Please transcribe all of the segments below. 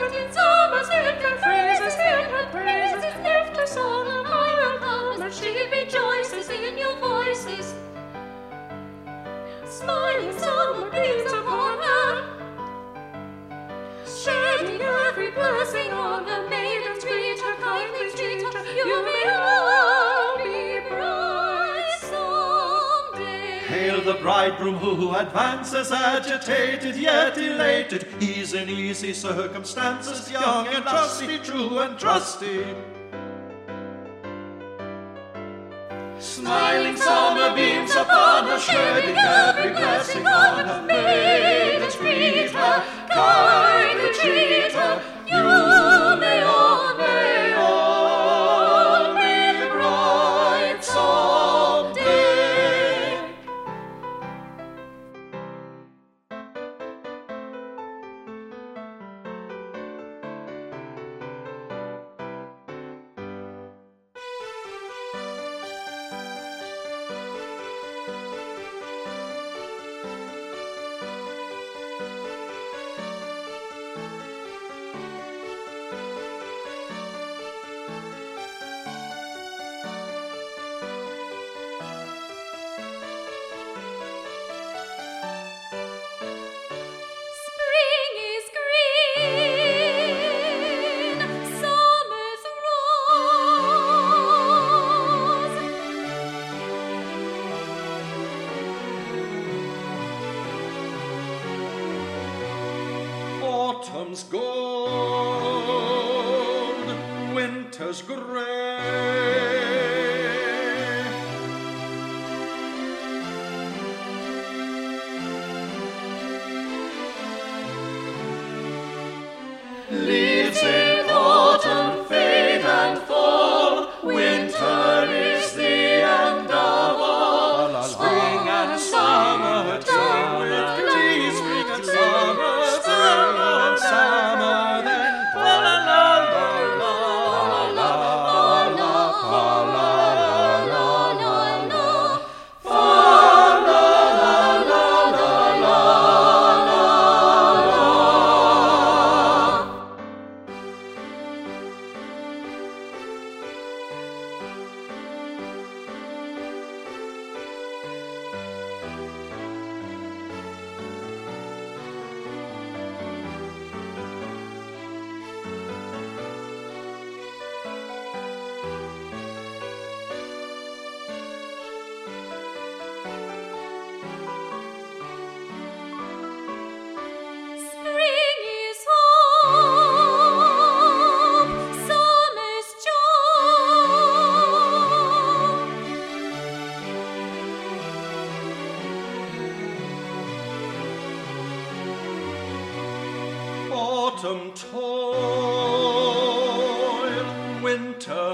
that in summer's winter phrases, in her praises, lift her song on higher come, and she rejoices in your voices. Smiling summer beams upon her, shedding every blessing on her. Maidens greet her, kindly treat her. You may all be bright someday. Hail the bridegroom who advances, agitated yet elated. He's in easy circumstances, young and trusty, true and trusty. Smiling summer beams upon her, shedding every blessing on her. Maidens greet her, kindly treat her. You may all be bright someday. Spring is green, summer's rose. Autumn's gold, winter's gray. Leaves in autumn fade and fall. Winter is the end of all. Spring and summer turn with glee. Spring and summer, spring and summer, then la la la la la la la la la la la. Spring is hope, summer's joy. Autumn toil, winter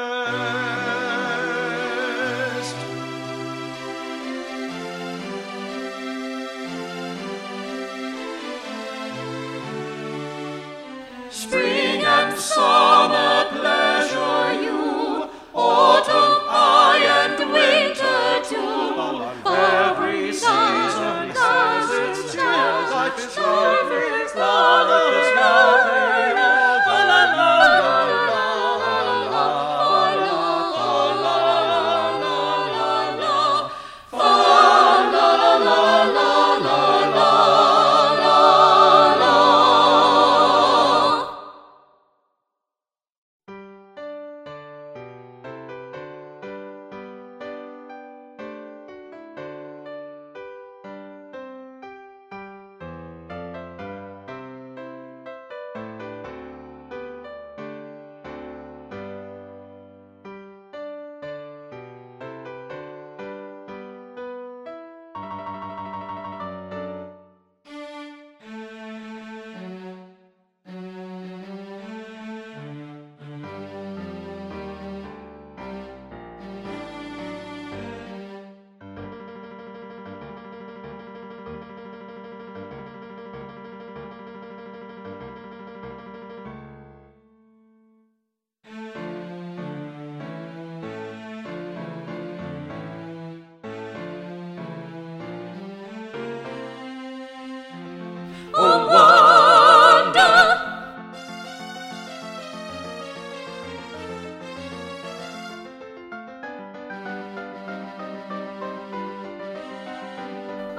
rest. Spring and summer pleasure you, autumn I and winter too. Every season has its chill, life is lovely, love is lovely.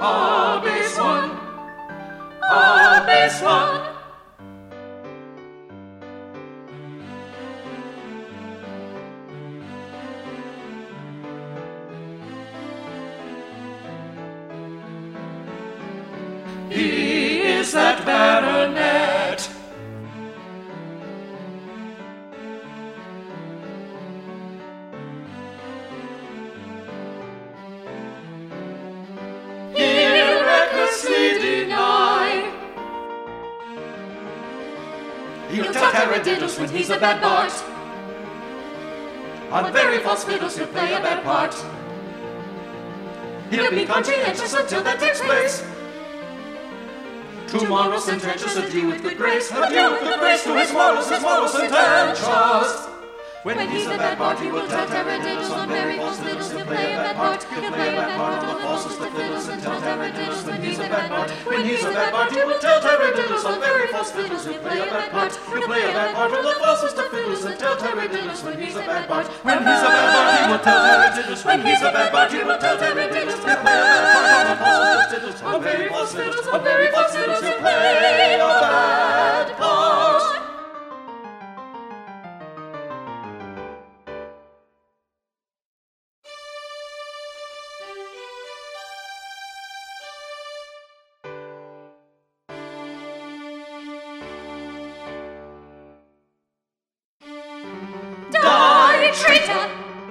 A bass one, a bass one. He is that baronet. He'll recklessly deny. He'll tell taradiddles when he's a bad Bart. On very false fiddles he'll play a bad part. He'll be conscientious until that takes place. Tomorrow sententious, adieu with good grace, adieu with good grace to his morals sententious. When he's a bad Bart, he will tell taradiddles on very false fiddles. He'll play a bad part, he'll play a bad part on the falsest of fiddles and tell taradiddles when he's a bad Bart. When he's a bad Bart, he will tell taradiddles on very false fiddles. He'll play a bad part, he'll play a bad part on the falsest of fiddles and tell taradiddles when he's a bad Bart. When he's a bad Bart, he will tell taradiddles. When he's a bad Bart, he will tell taradiddles. He'll play a bad part on the falsest of fiddles. On very false fiddles, on very false fiddles, he'll play a bad part. Die, traitor!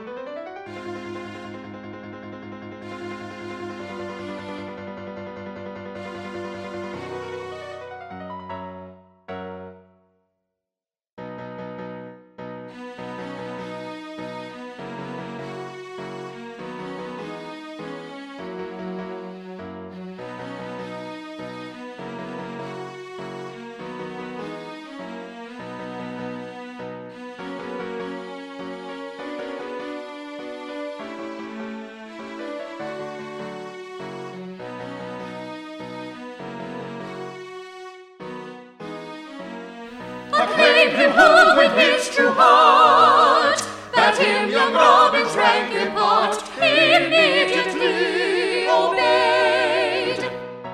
Acclaim him whole with his true heart, that him young Robin's rank impart, Immediately obeyed.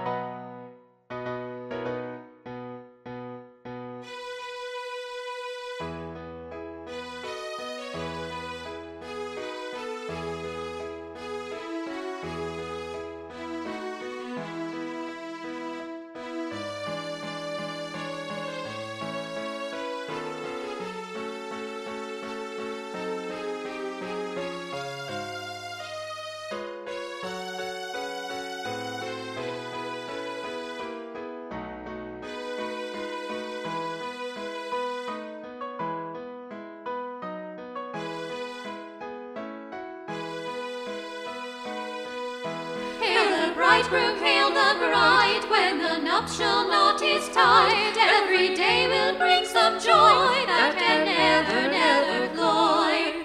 Hail the bridegroom, hail the bride, when the nuptial knot is tied. Every day will bring some joy that can never, never cloy.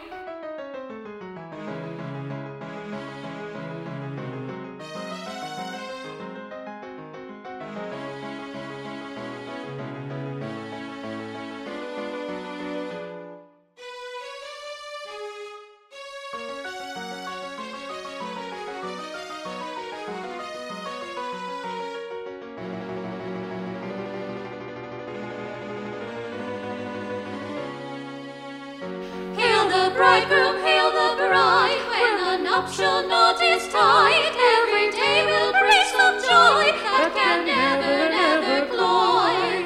Hail the bridegroom, hail the bride, when the nuptial knot is tied. Every day will bring some joy that can never, never cloy.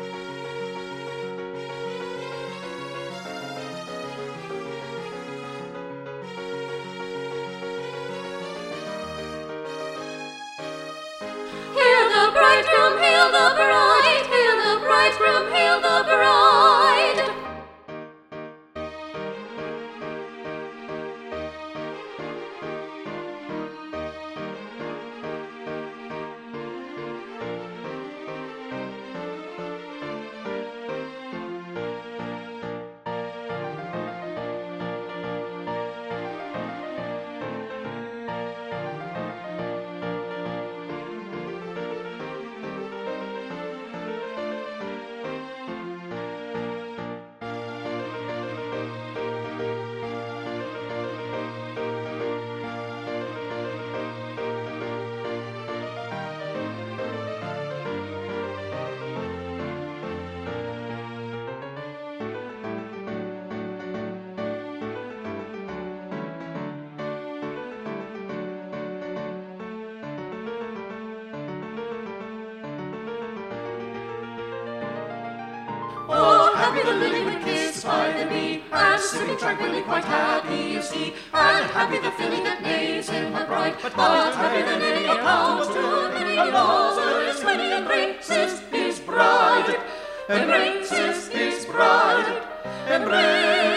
Hail the bridegroom, hail the bride, hail the bridegroom, hail the bride. happy the lily which kisses by the bee, and sleeping tranquilly, quite happy you see. And happy the filly that neighs in her bride, but happy the ninny a pound to many a mother when he embraces his bride, embraces his bride, embraces